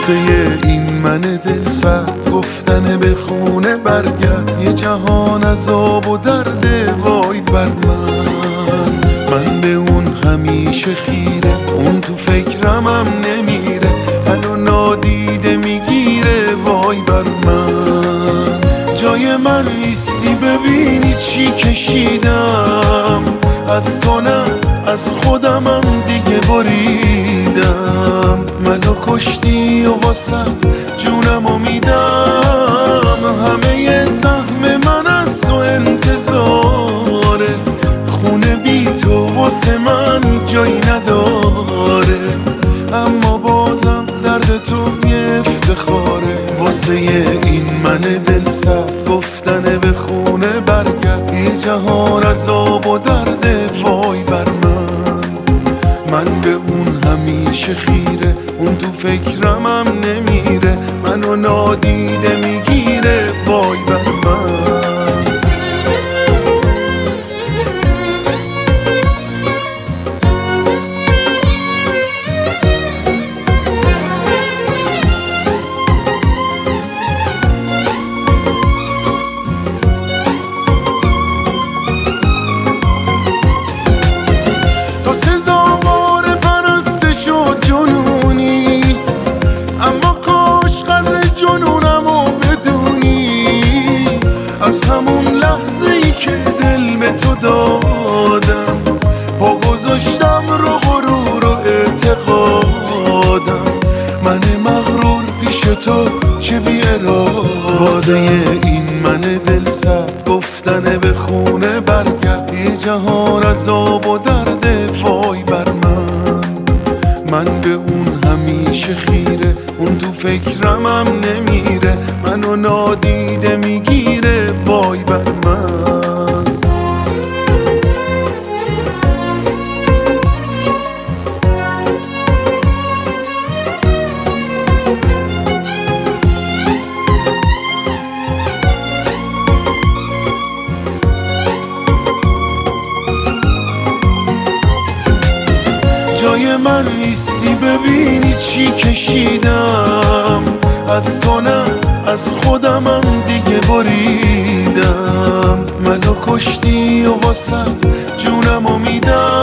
واسه این من دل سرد گفتن به خونه برگرد، یه جهان عذاب و درد وای بر من به اون همیشه خیره، اون تو فکرمم نمیره، منو نادیده میگیره وای بر من. جای من نیستی ببینی چی کشیدم، از تو نه از خودمم دیگه بریدم. منو کشتی و واسه جونمو میدم، همه سهم من از تو انتظاره، خونه بی تو واسه من جایی نداره، اما بازم درد تو یه افتخاره. واسه این من دل سرد گفتن به خونه برگرد، یه جهان عذاب و درد وای بر من به اون همیشه خیره، اون تو فکرمم نمیره، منو نادیده میگیره وای بر من. تو سزاوار پرستش و جنونی، اما کاش قدر جنونمو بدونی. از همون لحظه ای که دل به تو دادم، پا گذاشتم رو غرور و اعتقادم، من مغرور پیش تو چه بی ارادم. واسه این من دل سرد گفتن به خونه برگرد، یه جهان عذاب و درد وای بر من به اون همیشه خیره، اون تو فکرمم نمیره، منو نادیده میگیره وای بر من. جای من نیستی ببینی چی کشیدم، از تو نه از خودمم دیگه بریدم. منو کشتی و واسه جونمو میدم،